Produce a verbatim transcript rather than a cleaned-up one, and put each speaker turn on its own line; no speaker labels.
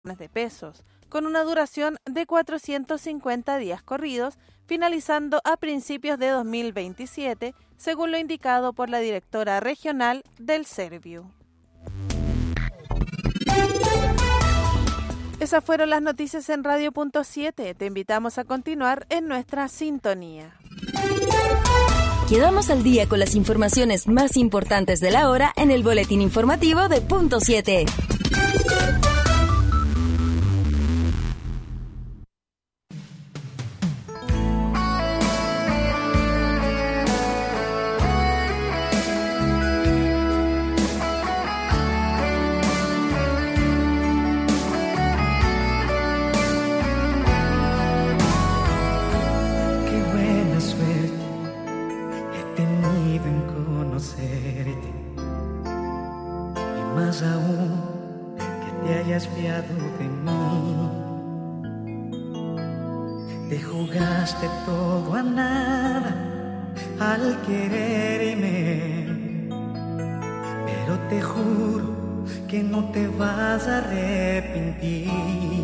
de pesos, con una duración de cuatrocientos cincuenta días corridos, finalizando a principios de dos mil veintisiete, según lo indicado por la directora regional del Serviu. Esas fueron las noticias en Radio Punto siete. Te invitamos a continuar en nuestra sintonía.
Quedamos al día con las informaciones más importantes de la hora en el boletín informativo de Punto siete.
Fiado de mí, te jugaste todo a nada al quererme, pero te juro que no te vas a arrepentir.